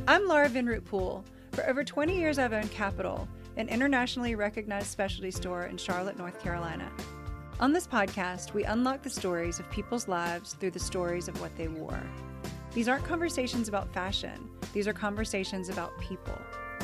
I'm Laura Vinroot Poole. For over 20 years, I've owned Capital, an internationally recognized specialty store in Charlotte, North Carolina. On this podcast, we unlock the stories of people's lives through the stories of what they wore. These aren't conversations about fashion. These are conversations about people.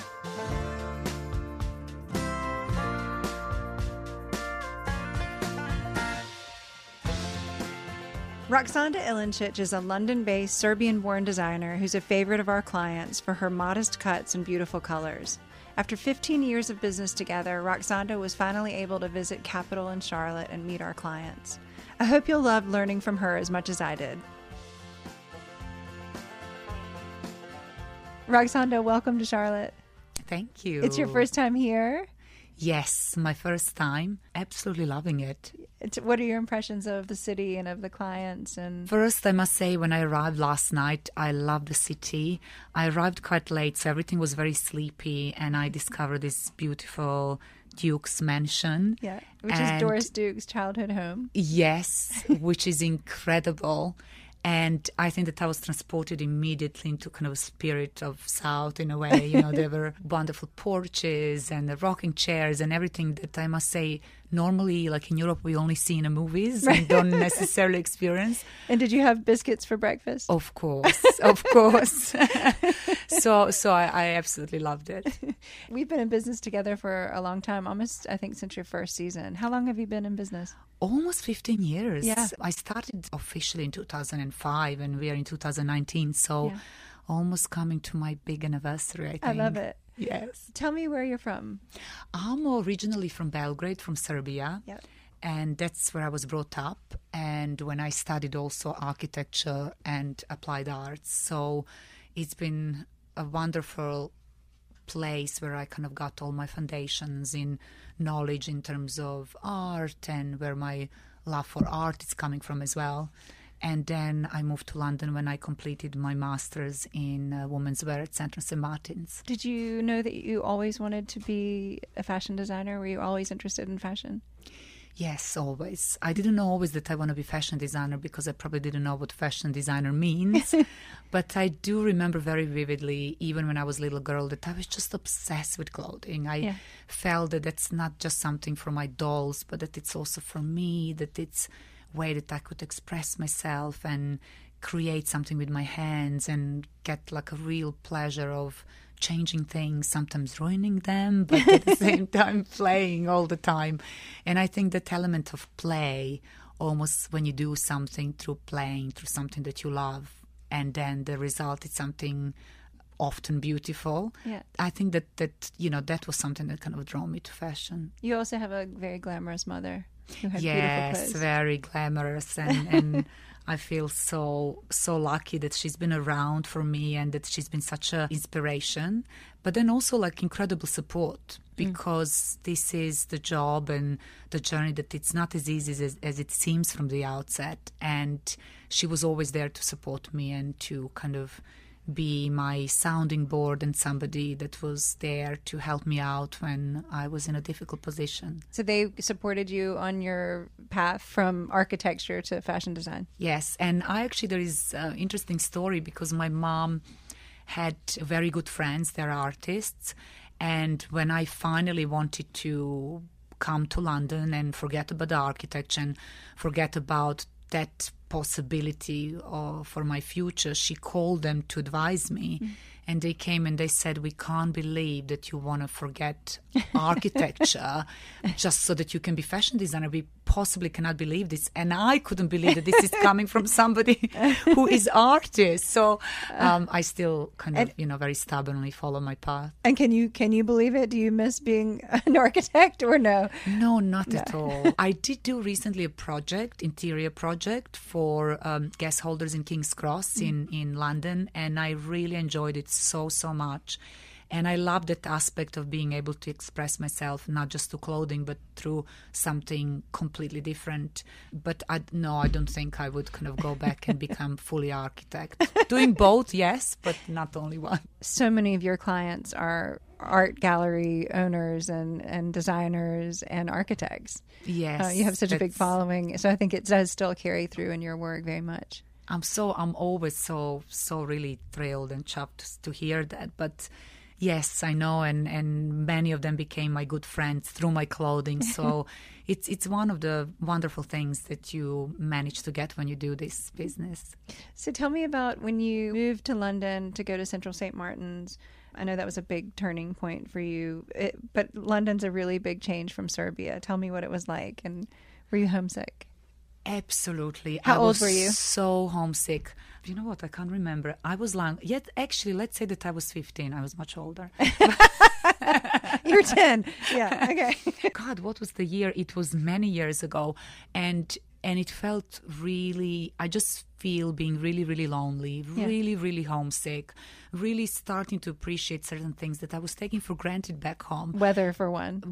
Roksanda Ilincic is a London-based Serbian-born designer who's a favorite of our clients for her modest cuts and beautiful colors. After 15 years of business together, Roksanda was finally able to visit Capital in Charlotte and meet our clients. I hope you'll love learning from her as much as I did. Roksanda, welcome to Charlotte. Thank you. It's your first time here? Yes, my first time. Absolutely loving it. What are your impressions of the city and of the clients? First, I must say, when I arrived last night, I love the city. I arrived quite late, so everything was very sleepy, and I discovered this beautiful Duke's mansion. Yeah, which is Doris Duke's childhood home. Yes, which is incredible. And I think that I was transported immediately into kind of a spirit of South in a way. You know, there were wonderful porches and the rocking chairs and everything that I must say, normally, like in Europe, we only see in the movies and don't necessarily experience. And did you have biscuits for breakfast? Of course, of course. So I absolutely loved it. We've been in business together for a long time, almost, I think, since your first season. How long have you been in business? Almost 15 years. Yeah. I started officially in 2005 and we are in 2019. So almost coming to my big anniversary, I think. I love it. Yes. Tell me where you're from. I'm originally from Belgrade, from Serbia. Yep. And that's where I was brought up. And when I studied also architecture and applied arts. So it's been a wonderful place where I kind of got all my foundations in knowledge in terms of art and where my love for art is coming from as well. And then I moved to London when I completed my master's in women's wear at Central St. Martin's. Did you know that you always wanted to be a fashion designer? Were you always interested in fashion? Yes, always. I didn't know always that I want to be fashion designer because I probably didn't know what fashion designer means. But I do remember very vividly, even when I was a little girl, that I was just obsessed with clothing. I felt that that's not just something for my dolls, but that it's also for me, that it's a way that I could express myself and create something with my hands and get like a real pleasure of changing things, sometimes ruining them, but at the same time playing all the time. And I think that element of play, almost when you do something through playing, through something that you love, and then the result is something often beautiful. Yeah. I think that you know, that was something that kind of drew me to fashion. You also have a very glamorous mother who had yes, beautiful clothes. Very glamorous, and I feel so lucky that she's been around for me and that she's been such an inspiration, but then also like incredible support, because this is the job and the journey that it's not as easy as it seems from the outset. And she was always there to support me and to kind of be my sounding board and somebody that was there to help me out when I was in a difficult position. So they supported you on your path from architecture to fashion design? Yes, and there is an interesting story because my mom had very good friends, they're artists, and when I finally wanted to come to London and forget about the architecture and forget about that possibility for my future, she called them to advise me. And they came and they said, we can't believe that you want to forget architecture just so that you can be fashion designer. We possibly cannot believe this. And I couldn't believe that this is coming from somebody who is artist. So I still kind of, very stubbornly follow my path. And can you believe it? Do you miss being an architect or no? No, not at all. I did do recently interior project for guest holders in King's Cross in London. And I really enjoyed it so much. And I love that aspect of being able to express myself, not just through clothing, but through something completely different. But I don't think I would kind of go back and become fully architect. Doing both, yes, but not only one. So many of your clients are art gallery owners and designers and architects. Yes. You have such a big following. So I think it does still carry through in your work very much. I'm always so really thrilled and chuffed to hear that. But yes, I know, and many of them became my good friends through my clothing. So it's one of the wonderful things that you manage to get when you do this business. So tell me about when you moved to London to go to Central St. Martin's. I know that was a big turning point for you, but London's a really big change from Serbia. Tell me what it was like, and were you homesick? Absolutely. How old were you? So homesick. You know what? I can't remember. I was long. Yet, actually, let's say that I was 15. I was much older. You're 10. Yeah. Okay. God, what was the year? It was many years ago, and it felt really. I just feel being really, really lonely, really, really homesick, really starting to appreciate certain things that I was taking for granted back home. Weather for one,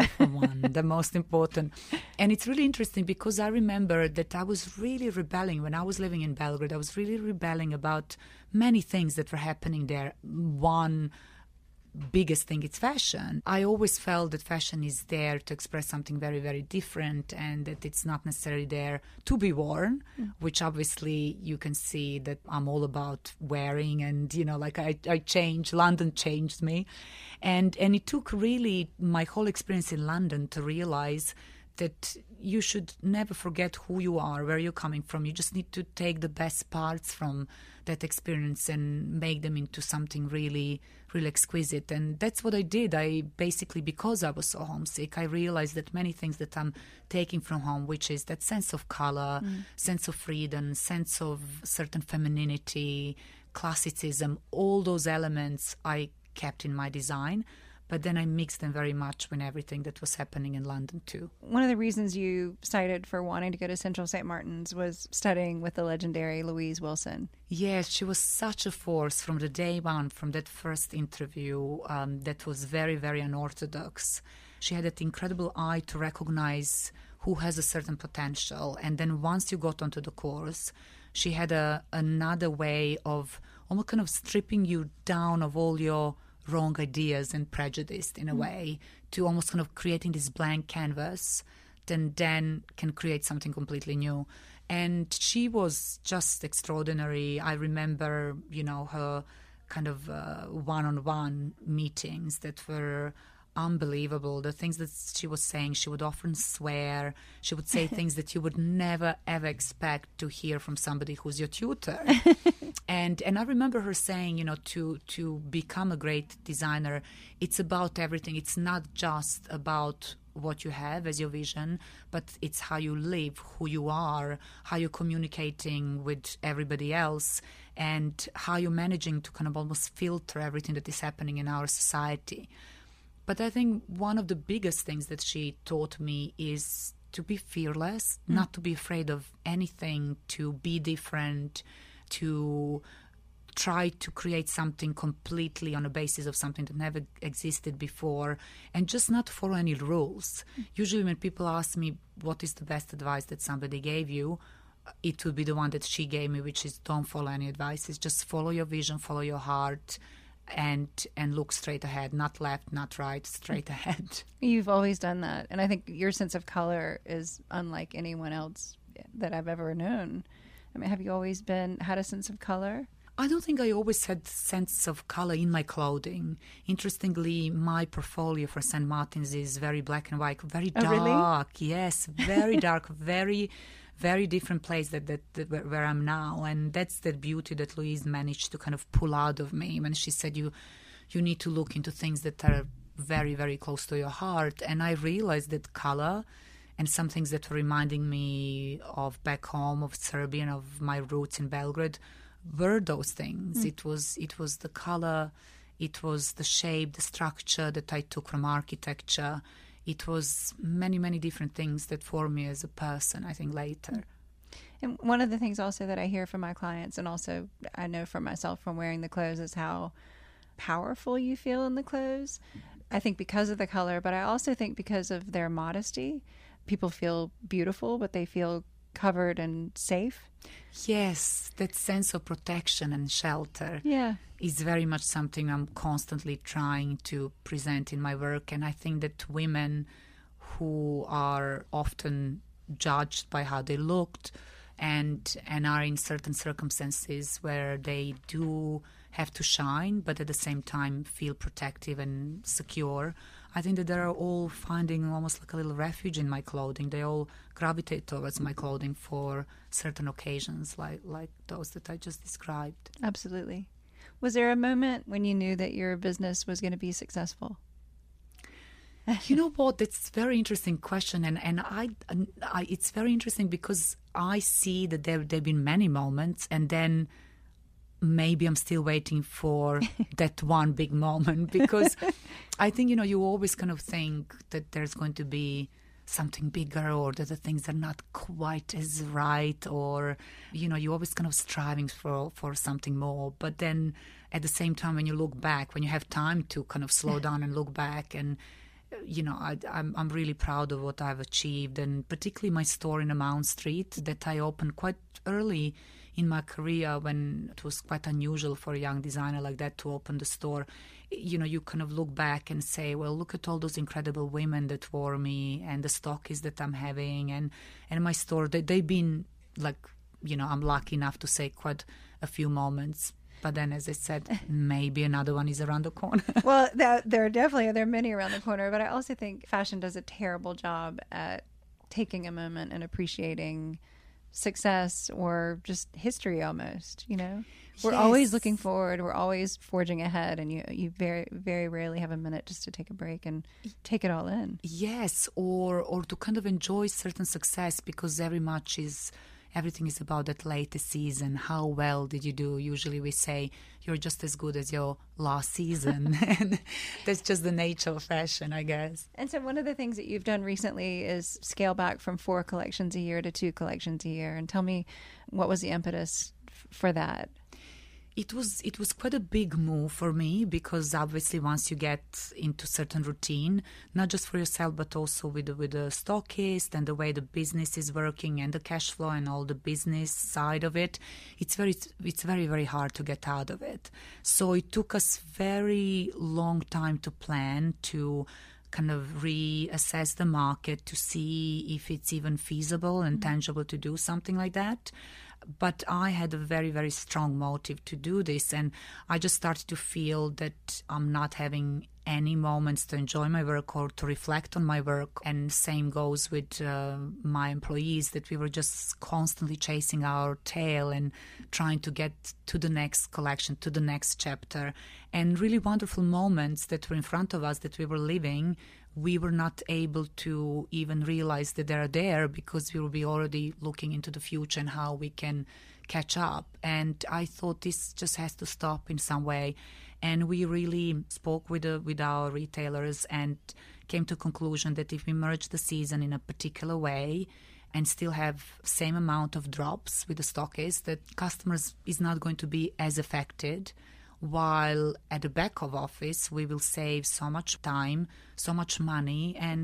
the most important. And it's really interesting because I remember that I was really rebelling when I was living in Belgrade. I was really rebelling about many things that were happening there. One biggest thing, it's fashion. I always felt that fashion is there to express something very, very different, and that it's not necessarily there to be worn, which obviously you can see that I'm all about wearing, and like I changed. London changed me, and it took really my whole experience in London to realize that you should never forget who you are, where you're coming from. You just need to take the best parts from that experience and make them into something really, really exquisite. And that's what I did. I basically, because I was so homesick, I realized that many things that I'm taking from home, which is that sense of color, sense of freedom, sense of certain femininity, classicism, all those elements I kept in my design. But then I mixed them very much with everything that was happening in London too. One of the reasons you cited for wanting to go to Central St. Martin's was studying with the legendary Louise Wilson. Yes, she was such a force from the day one, from that first interview that was very, very unorthodox. She had that incredible eye to recognize who has a certain potential. And then once you got onto the course, she had another way of almost kind of stripping you down of all your wrong ideas and prejudice in a way, to almost kind of creating this blank canvas that then can create something completely new. And she was just extraordinary. I remember, her kind of one-on-one meetings that were unbelievable. The things that she was saying, she would often swear. She would say things that you would never, ever expect to hear from somebody who's your tutor. And I remember her saying, to become a great designer, it's about everything. It's not just about what you have as your vision, but it's how you live, who you are, how you're communicating with everybody else, and how you're managing to kind of almost filter everything that is happening in our society. But I think one of the biggest things that she taught me is to be fearless, not to be afraid of anything, to be different, to try to create something completely on a basis of something that never existed before, and just not follow any rules. Usually when people ask me what is the best advice that somebody gave you, it would be the one that she gave me, which is don't follow any advice. It's just follow your vision, follow your heart, and look straight ahead, not left, not right, straight ahead. You've always done that. And I think your sense of color is unlike anyone else that I've ever known. I mean, have you always had a sense of color? I don't think I always had sense of color in my clothing. Interestingly, my portfolio for St. Martin's is very black and white, very dark. Really? Yes, very dark, very, very different place that where I'm now. And that's the beauty that Louise managed to kind of pull out of me when she said you need to look into things that are very, very close to your heart. And I realized that color and some things that were reminding me of back home, of Serbia, and of my roots in Belgrade, were those things. It was the color, it was the shape, the structure that I took from architecture. It was many, many different things that formed me as a person, I think, later. And one of the things also that I hear from my clients, and also I know from myself from wearing the clothes, is how powerful you feel in the clothes. I think because of the color, but I also think because of their modesty. People feel beautiful, but they feel covered and safe. Yes, that sense of protection and shelter is very much something I'm constantly trying to present in my work. And I think that women who are often judged by how they looked and are in certain circumstances where they do have to shine, but at the same time feel protective and secure. I think that they're all finding almost like a little refuge in my clothing. They all gravitate towards my clothing for certain occasions, like those that I just described. Absolutely. Was there a moment when you knew that your business was going to be successful? You know what? That's a very interesting question, and I it's very interesting because I see that there've been many moments, and then maybe I'm still waiting for that one big moment, because I think, you always kind of think that there's going to be something bigger, or that the things are not quite as right, or, you're always kind of striving for something more. But then at the same time, when you look back, when you have time to kind of slow down and look back, and I'm really proud of what I've achieved, and particularly my store in Mount Street that I opened quite early in my career, when it was quite unusual for a young designer like that to open the store. You kind of look back and say, well, look at all those incredible women that wore me, and the stockists that I'm having, and my store. They've been like, I'm lucky enough to say quite a few moments. But then, as I said, maybe another one is around the corner. Well, there are many around the corner. But I also think fashion does a terrible job at taking a moment and appreciating success or just history almost. We're always looking forward. We're always forging ahead. And you very, very rarely have a minute just to take a break and take it all in. Yes, or to kind of enjoy certain success, because everything is about that latest season. How well did you do? Usually we say you're just as good as your last season. And that's just the nature of fashion, I guess. And so one of the things that you've done recently is scale back from 4 collections a year to 2 collections a year. And tell me, what was the impetus for that? It was quite a big move for me, because obviously once you get into certain routine, not just for yourself but also with the stockist and the way the business is working and the cash flow and all the business side of it, it's very, very hard to get out of it. So it took us very long time to plan, to kind of reassess the market, to see if it's even feasible and tangible to do something like that. But I had a very, very strong motive to do this, and I just started to feel that I'm not having any moments to enjoy my work or to reflect on my work. And same goes with my employees, that we were just constantly chasing our tail and trying to get to the next collection, to the next chapter. And really wonderful moments that were in front of us that we were living, we were not able to even realize that they're there, because we will be already looking into the future and how we can catch up. And I thought this just has to stop in some way. And we really spoke with our retailers and came to a conclusion that if we merge the season in a particular way and still have same amount of drops with the stockists, that customers is not going to be as affected, while at the back of office we will save so much time, so much money, and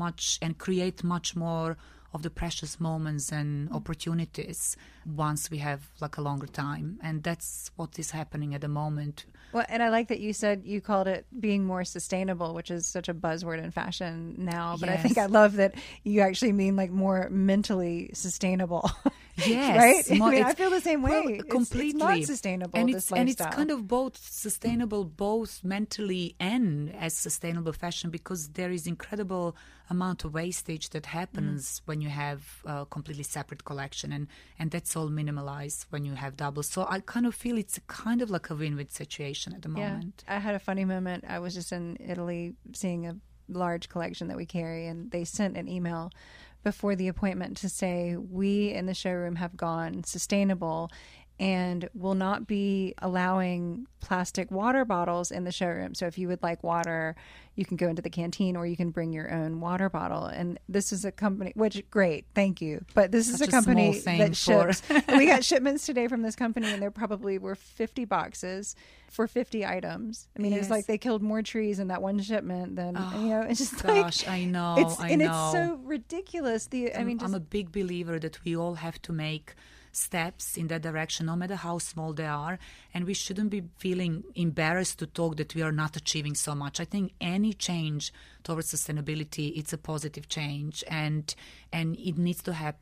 create much more of the precious moments and opportunities once we have like a longer time. And that's what is happening at the moment. Well, and I like that you said you called it being more sustainable, which is such a buzzword in fashion now. But yes. I think I love that you actually mean like more mentally sustainable. Yes. Right? I feel the same way. Well, completely. It's not sustainable, and this lifestyle. And it's kind of both sustainable, both mentally and as sustainable fashion, because there is incredible amount of wastage that happens when you have a completely separate collection, and that's all minimalized when you have double. So I kind of feel it's kind of like a win-win situation at the moment. I had a funny moment. I was just in Italy seeing a large collection that we carry, and they sent an email before the appointment to say, we in the showroom have gone sustainable and will not be allowing plastic water bottles in the showroom. So if you would like water, you can go into the canteen or you can bring your own water bottle. And this is a company, which great, thank you. But this is a company that ships. And we got shipments today from this company, and there probably were 50 boxes for 50 items. I mean, It's like they killed more trees in that one shipment than, it's just gosh, I know. It's so ridiculous. I'm a big believer that we all have to make steps in that direction, no matter how small they are, and we shouldn't be feeling embarrassed to talk that we are not achieving so much. I think any change towards sustainability, it's a positive change, and it needs to happen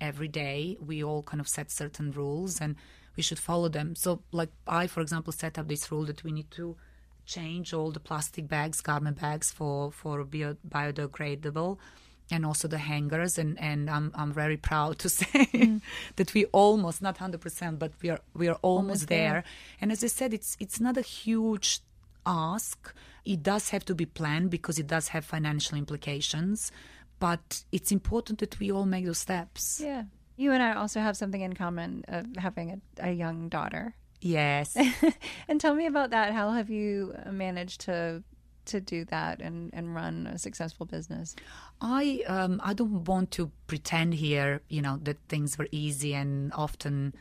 every day. We all kind of set certain rules and we should follow them. So like I, for example, set up this rule that we need to change all the plastic bags, garment bags for biodegradable, and also the hangers. And I'm very proud to say that we almost, not 100%, but we are almost there. And as I said, it's not a huge ask. It does have to be planned because it does have financial implications, but it's important that we all make those steps. Yeah. You and I also have something in common of having a young daughter. Yes. And tell me about that. How have you managed to do that and run a successful business? I don't want to pretend here, that things were easy, and often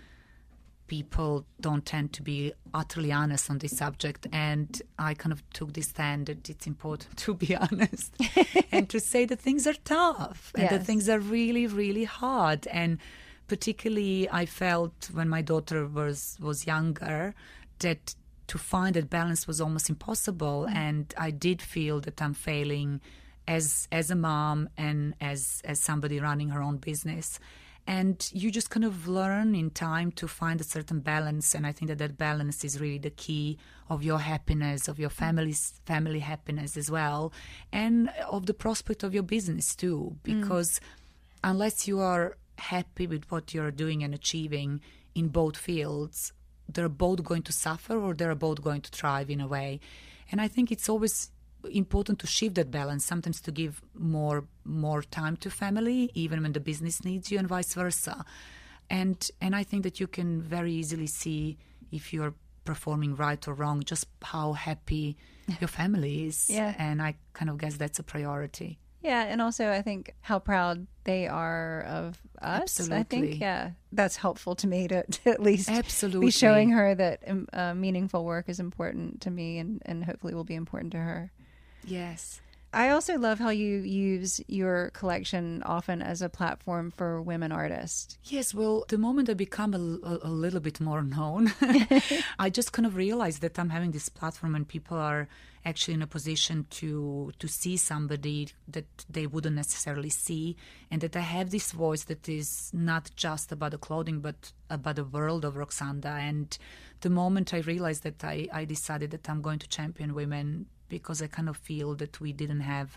people don't tend to be utterly honest on this subject. And I kind of took this stand that it's important to be honest and to say that things are tough and that things are really, really hard. And particularly I felt when my daughter was younger that to find that balance was almost impossible. And I did feel that I'm failing as a mom and as somebody running her own business. And you just kind of learn in time to find a certain balance. And I think that balance is really the key of your happiness, of your family happiness as well, and of the prospect of your business too. Because unless you are happy with what you're doing and achieving in both fields, they're both going to suffer or they're both going to thrive in a way. And I think it's always important to shift that balance, sometimes to give more time to family even when the business needs you, and vice versa. And I think that you can very easily see if you're performing right or wrong, just how happy your family is. And I kind of guess that's a priority. Yeah, and also I think how proud they are of us. Absolutely. I think, that's helpful to me to at least Absolutely. be showing her that meaningful work is important to me and hopefully will be important to her. Yes. I also love how you use your collection often as a platform for women artists. Yes, well, the moment I become a little bit more known, I just kind of realized that I'm having this platform and people are actually in a position to see somebody that they wouldn't necessarily see, and that I have this voice that is not just about the clothing but about the world of Roksanda. And the moment I realized that, I decided that I'm going to champion women, because I kind of feel that we didn't have,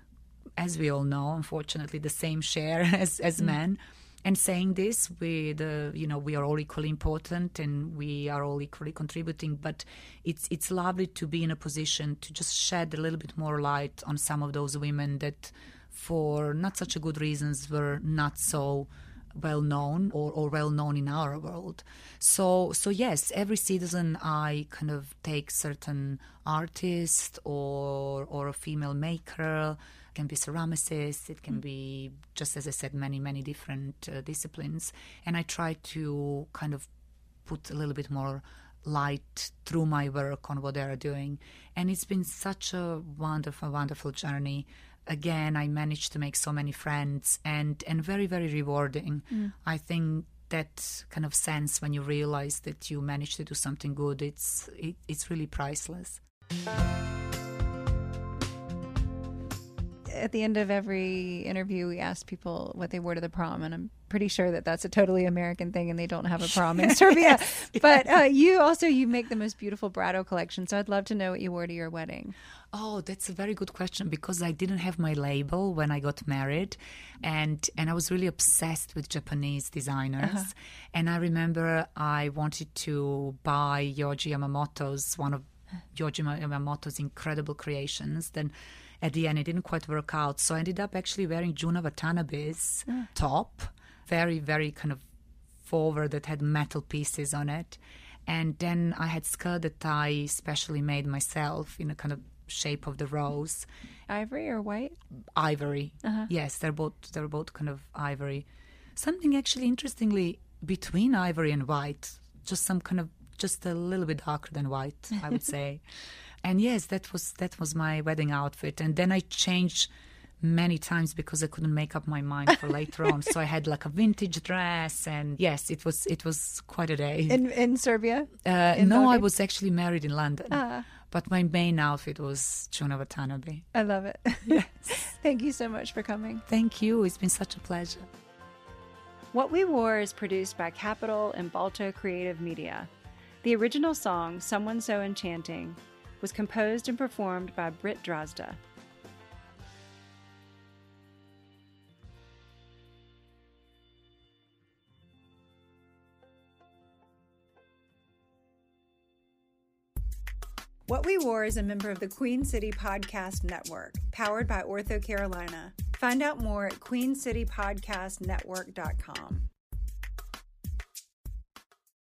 as we all know, unfortunately, the same share as men. And saying this, we are all equally important and we are all equally contributing. But it's lovely to be in a position to just shed a little bit more light on some of those women that, for not such a good reasons, were not so well known or well known in our world. So yes, every season I kind of take certain artist or a female maker. It can be ceramicist, it can be, just as I said, many different disciplines, and I try to kind of put a little bit more light through my work on what they are doing. And it's been such a wonderful journey. Again, I managed to make so many friends and very, very rewarding. I think that kind of sense when you realize that you managed to do something good, it's really priceless. At the end of every interview, we ask people what they wore to the prom, and I'm pretty sure that that's a totally American thing and they don't have a prom in Serbia. Yes. But you make the most beautiful Brado collection, so I'd love to know what you wore to your wedding. Oh, that's a very good question, because I didn't have my label when I got married, and I was really obsessed with Japanese designers. And I remember I wanted to buy Yohji Yamamoto's, one of Yohji Yamamoto's incredible creations. Then at the end, it didn't quite work out. So I ended up actually wearing Juna Watanabe's top, very, very kind of forward, that had metal pieces on it. And then I had skirt that I specially made myself in a kind of shape of the rose. Ivory or white? Ivory. Yes, they're both kind of ivory. Something actually interestingly between ivory and white, just a little bit darker than white, I would say. And yes, that was my wedding outfit. And then I changed many times because I couldn't make up my mind for later on. So I had like a vintage dress, and yes, it was quite a day. In Serbia? No, Belgrade? I was actually married in London. But my main outfit was Juna Watanabe. I love it. Yes. Thank you so much for coming. Thank you. It's been such a pleasure. What We Wore is produced by Capitol and Balto Creative Media. The original song, Someone So Enchanting, was composed and performed by Britt Drozda. What We Wore is a member of the Queen City Podcast Network, powered by OrthoCarolina. Find out more at queencitypodcastnetwork.com.